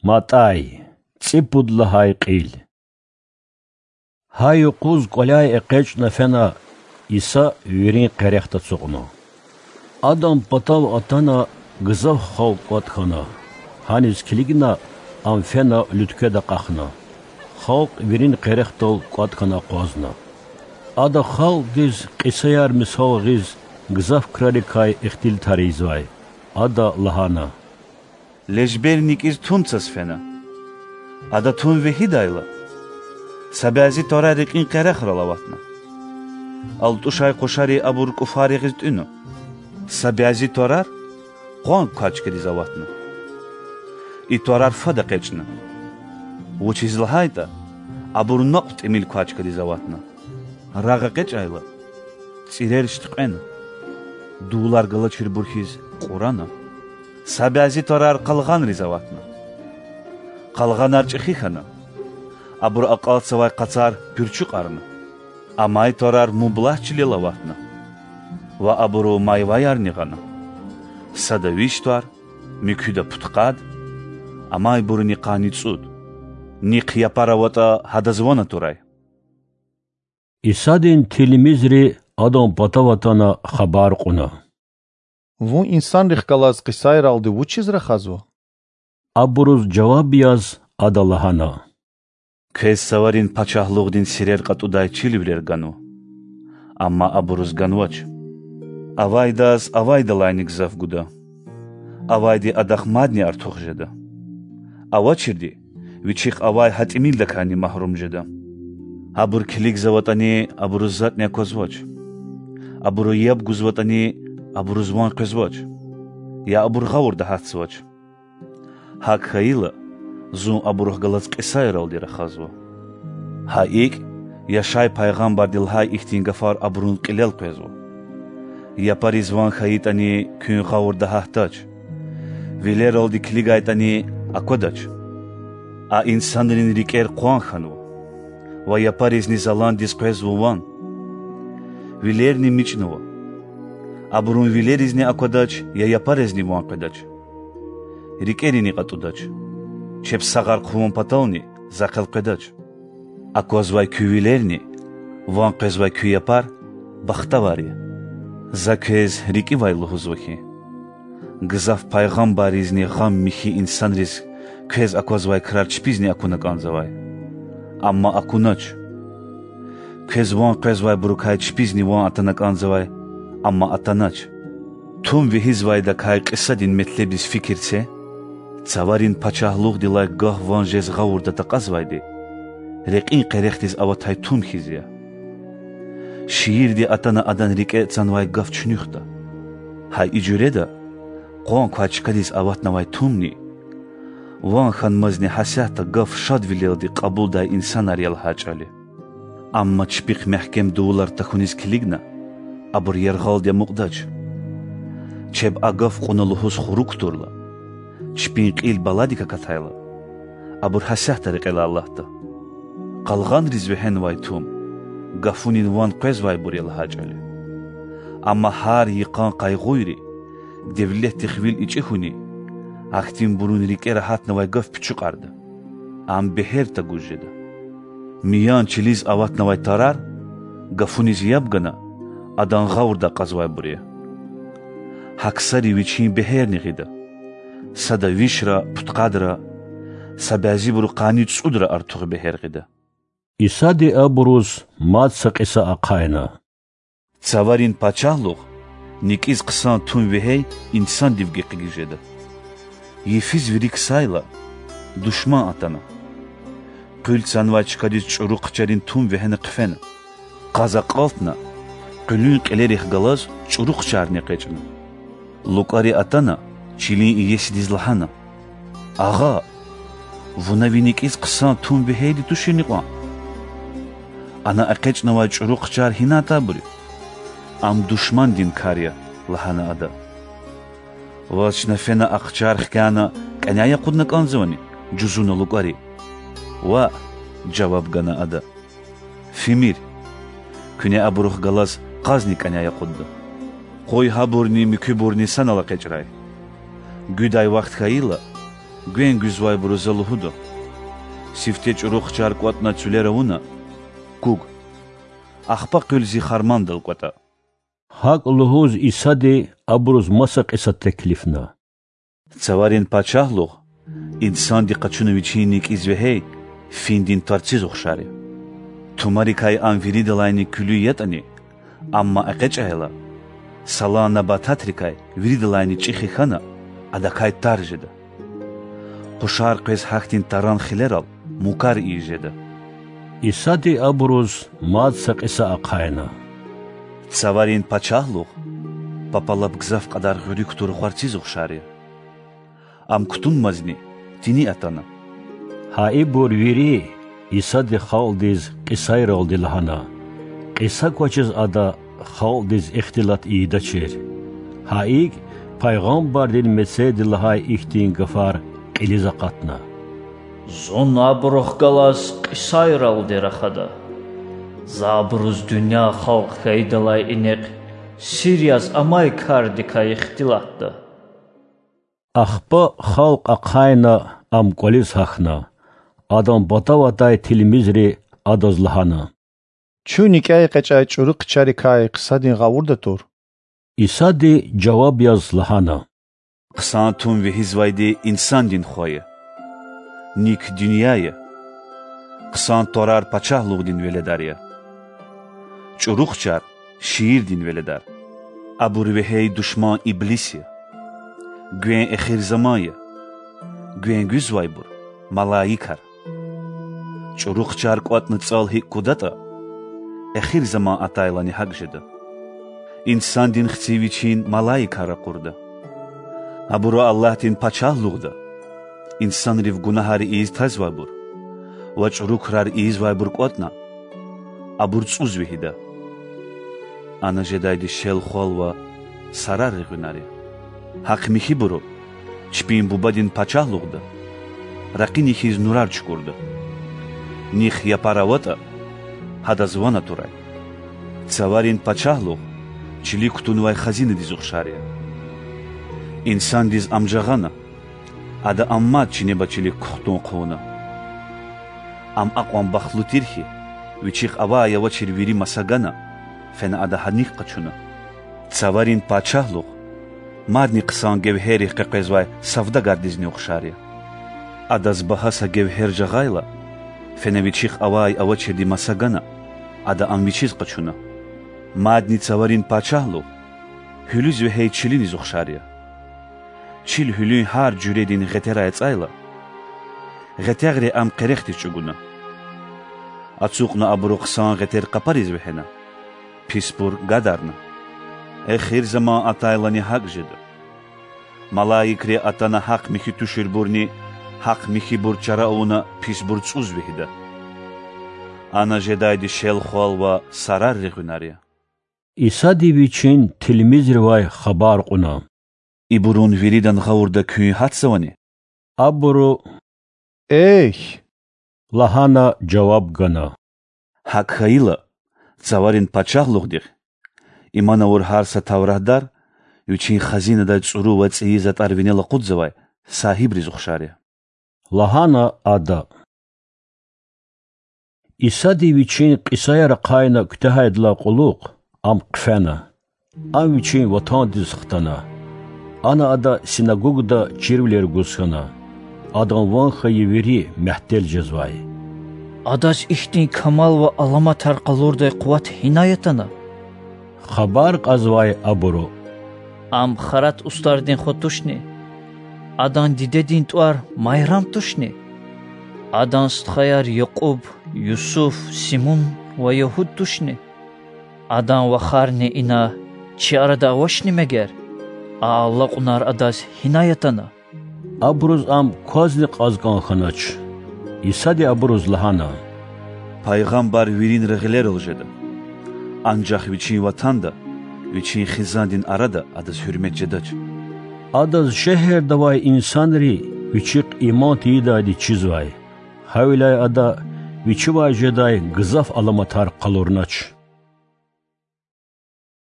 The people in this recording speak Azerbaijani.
Матай, ципудла хай қил. Хай уқуз қолай эқечна фена иса вирин қерехта цуғну. Адам патав атана гызав хау қотхана. Ханис килигна ам фена лүткеда қахна. Хауқ вирин қерехтол қотхана қозна. Ада хау гиз қисаяр мисау гиз гызав крарикай ихтил таризвай. Ада лахана. Лежберник из тунцас фена. Ада тун вехидайла. Сабази торарик ин қерех ралаватна. Алтушай қошари абур куфари гиз тюну. Сабази торар қон качкери заватна. И торар фада қечна. Вучиз лахайта абур нақт эмил качкери заватна. Рага қеч айла. Цирер штықен. Дулар гала чирбурхиз Қурана. Сабази торар қалған ризаватна. Қалған арчықихана. Абур ақалцавай қацар пүрчук арна. Амай торар мублахчили лаватна. Ва абуру майвай арнигана. Садавиш туар, микюда путқад. Амай буру ниқани цуд. Ниқ япаравата хадазвона турай. Исадин тилимизри адам патаватана хабар қуна. Ву инсан рихкалаз қисайр алды вучиз рахазу? Абуруз жавабияз адалахана. Кез саварин пачахлуғдин сирер қатудай чиливлер гану. Амма абуруз ганвач. Авайдаз авайдалайник завгуда. Авайди адахмадни артух жеда. Авачирди вичих авай хатимилдакани махрум жеда. Абур килик заватани абурузат не козвач. Абуру яб гузватани абурузван козвач. Я абур гавур да хатсвач. Хак хаила зун абурух галац қисайр алди рахазва. Хаик яшай пайғамбар дилхай ихтингафар абурун қилел қезва. Я паризван хаитани күн гавур да хатач. Вилер алди килигайтани акодач. А инсанрин рикер қуан ханва. Ва я паризни заландис қезвуван. Вилерни мичнува. Абурун вилеризни акодач, я паризни ван қедач. Рикерини қатудач. Чеп сағар қуван патауни, зақыл қедач. Акозвай күй вилерни, ван қезвай күй япар, бахтавари. Закез рики вайлухузвахи. Гызав пайғамбаризни ғам михи инсанриз, кез акозвай крар чпизни акунак анзавай. Амма акунач. Кез ван қезвай бурукай чпизни ван атанак анзавай. Амма атанач. Тум вихизвай да кай қисадин метлебис фикирце, цаварин пачахлуғ дилай гах ван жез ғавурда тақазвайди. Реқин қерехтиз аватай тум хизия. Шиирди атана адан рике цанвай гав чунюхта. Хай иджуреда, қуан квачкадиз аватнавай тумни. Ван ханмазни хасяхта гав шад вилелди қабулдай инсан ариял хачали. Амма чпиқ мехкем дулар тахуниз килигна, абур ярғалдия муқдач. Чеб агав қуналухуз хурук турла. Чпин қил баладика катайла. Абур хасяхта риқела Аллахта. Қалған ризвехен вай тум. Гафунин ван қезвай бурел хачали. Амма хар yiqan qayğuyri. Devlet tixvil içihuni. Ахтин бурун рике рахатнавай гав пичуқарда. Ам бехерта гужеда. Миян чилиз аватнавай тарар, гафуниз ябгана, адан ғавурда қазвай бурия. Хаксари вичин бехер нигида. Сада вишра, путқадра, сабази буру қани цудра артуғ бехер гида. Исади абуруз матса қиса ақайна. Цаварин пачахлуғ, никиз қисан тун вехей инсан дивге қигижеда. Ефиз вирик сайла, душман атана. Қүл цанвай чикадиз чуру қчарин тун вехені қфена. Қаза қалтна, қүлін қелерих галаз чуру қчарни қечна. Лукари атана, чилин иеси дизлахана. Аға, вуна виникиз қисан тун вехейди тушини қуан. Ана ақечнавай чуру қчар хината бури. Ам душман дин кария лахана ада. Вачна фена ақчар хкана каняя қуднак анзавани, джузуна лукари. Ва джаваб гана ада. Фимир, күне абурух галаз қазни каняя қудда. Қой хабурни микюбурни санала қечрай. Гудай вақт хаила, гвен гузвай бурузалухудо. Сифтеч рух чаркват на цулеравуна. Куг. Ахпа кылзи хармандал квата. Hak luhuz isadi abruz masak esa teklifna. Цаварин пачахлух, инсан ди качуновичиник извехей, финдин тарциз ухшари. Тумари кай анвиридалайни күлүйетани, амма акечахела, салана бататрикай виридалайни чихихана, адакай таржеда. Кушар квез хахтин таран хилерал, мукар ижеда. Isadi abruz madsak esa aqayna. Цаварин пачахлух, папалаб гзав qaдар гурик турхварциз ухшари. Am kutun mazni, tini atana. Hai bor viri, isadi khaldiz qisayr oldi lahana. Qisa kochiz ada khaldiz ixtilat ida çer. Haig paygambar din mesedi lahay ihtin gafar qiliza qatna. Zon abruh galas qisayr oldi raxada. Zabruz dünya xalq xeydalay ineq, Siryas amay kardika ixtilatda. Ахпа халк ақайна ам колис хахна. Адам батаватай тилмизри адазлахана. Чуникай қачай чурық чарикай қисадин ғавурда тур. Исади жаваб yazlahana. Qsantun ve hizvaydi insan din khoye. Ник dünyaya. Qsan torar paçahluq din veledarya. Çuruqçar şiir din veledar. Abur ve hey düşman iblisi. Gwen ekhir zamaya. Gwen güzvaybur. Malayikar. Çuruqçar qatны tsal hik kudata. Ekhir zaman ataylani haqjeda. İnsan din xtsiviçin malayikara qurda. Aburu Allah din paçahluqda. İnsan riv gunahari iz tazvaybur. Va çuruqrar iz vaybur qatna. Abur tsuz vehida. Ana jedaydi shel kholva sarar rigunari. Haq mihi buru. Çpin bubadin paçahluqda. Raqini hiz nurar çukurda. Них yaparavata hadazvana turay. Цаварин paçahluq çilik tunvay xazini dizuxşariya. İnsan diz amjağana ada amma çineba çilik kuxtun quna. Am aqwan baxlu tirhi viçiq avaya va çirviri masagana fena ada hanik qaçuna. Цаварин paçahluq madni qsan gevheri qaqezvay savda gardizni uxşariya. Adaz bahasa gevher jagayla Феневичих авай авачеди масагана, ада амвичиз qachuna. Madni цаварин paçahlu, hülüz ve hey çilin izuxşariya. Çil hülün har cüredin ghetera etsayla. Ghetegri am qerexti çuguna. Atsuqna abruqsan gheter qapariz vehena. Pispur gadarna. Ekhir zaman ataylani haq jeda. Malayikri atana haq mixi tuşirburni, haq mixi burçara ona pisbur tsuz vehida. Ana jedaydi shel kholva sarar rigunariya. İsadi viçin tilmiz rivay xabar quna. İburun viridan gavurda küy hatsavani. Aburu Ey! lahana cevap gana. Haq khayla, цаварин paçahluqdir. İmana ur harsa tavrahdar, üçün xazinada tsuru va tsiyiza tarvinela qudzavay, sahib rizuxşariya. Lahana ada. İsadi viçin qisayara qayna kütahayadla quluq am qfana. Am viçin vatan dizxtana. Ana ada sinagogda çirvler gusxana. Adam van xayiviri mehtel cezvay. Adas ihtin kamal ve alama tarqalurday quvvat hinayetana. Xabar qazvay aburu. Am xarat ustardin xotuşni. Adan didedin tuar mayram tuşni. Adan stxayar Yaqub, Yusuf, Simon ve Yahud tuşni. Adan vakharni ina çiarada vaşni meger. Allah unar adas hinayetana. Abruz am kozni qazgan xanaç. İsadi abruz lahana. Paygambar virin rğiler oljedu. Ancak viçin vatanda, viçin xizandin arada adas hürmet cedaç. Adaz şehir davay insanri viçiq iman tiyidadi çizvay. Havlay ada viçi vajeday gızaf alamatar qalurnaç.